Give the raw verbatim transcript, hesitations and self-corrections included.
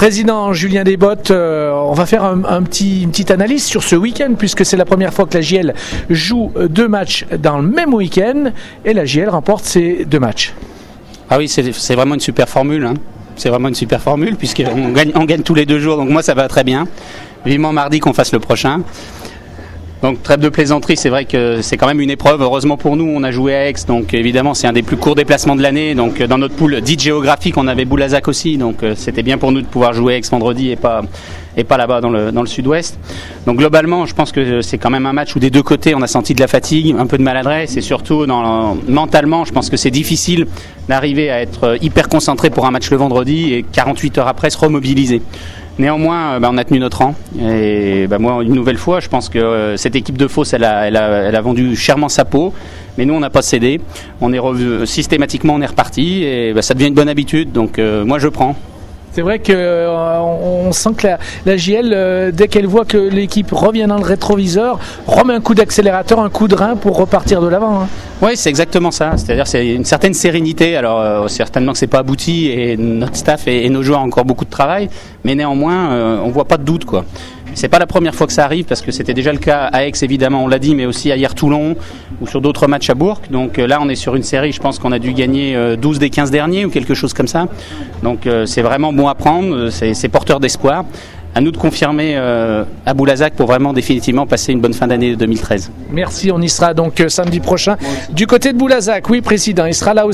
Président Julien Desbottes, euh, on va faire un, un petit, une petite analyse sur ce week-end, puisque c'est la première fois que la J L joue deux matchs dans le même week-end, et la J L remporte ces deux matchs. Ah oui, c'est, c'est vraiment une super formule, hein. C'est vraiment une super formule, puisqu'on gagne, on gagne tous les deux jours, donc moi ça va très bien. Vivement mardi qu'on fasse le prochain. Donc trêve de plaisanterie, c'est vrai que c'est quand même une épreuve. Heureusement pour nous, on a joué à Aix, donc évidemment c'est un des plus courts déplacements de l'année. Donc dans notre poule dite géographique, on avait Boulazac aussi, donc c'était bien pour nous de pouvoir jouer à Aix vendredi et pas et pas là-bas dans le dans le sud-ouest. Donc globalement, je pense que c'est quand même un match où des deux côtés on a senti de la fatigue, un peu de maladresse, et surtout dans mentalement, je pense que c'est difficile d'arriver à être hyper concentré pour un match le vendredi et quarante-huit heures après se remobiliser. Néanmoins, bah, on a tenu notre rang et bah, moi, une nouvelle fois, je pense que euh, cette équipe de Fos, elle a, elle, a, elle a vendu chèrement sa peau, mais nous, on n'a pas cédé. On est revu, systématiquement, on est reparti et bah, ça devient une bonne habitude. Donc, euh, moi, je prends. C'est vrai qu'on euh, on sent que la, la J L, euh, dès qu'elle voit que l'équipe revient dans le rétroviseur, remet un coup d'accélérateur, un coup de rein pour repartir de l'avant. Hein. Oui, c'est exactement ça. C'est-à-dire c'est une certaine sérénité. Alors euh, certainement que c'est pas abouti et notre staff et, et nos joueurs ont encore beaucoup de travail, mais néanmoins, euh, on voit pas de doute, quoi. C'est pas la première fois que ça arrive, parce que c'était déjà le cas à Aix, évidemment, on l'a dit, mais aussi à hier-Toulon ou sur d'autres matchs à Bourg. Donc euh, là, on est sur une série, je pense qu'on a dû gagner euh, douze des quinze derniers ou quelque chose comme ça. Donc euh, c'est vraiment bon à prendre, c'est, c'est porteur d'espoir. À nous de confirmer euh, à Boulazac pour vraiment définitivement passer une bonne fin d'année deux mille treize. Merci, on y sera donc euh, samedi prochain du côté de Boulazac. Oui, président, il sera là aussi.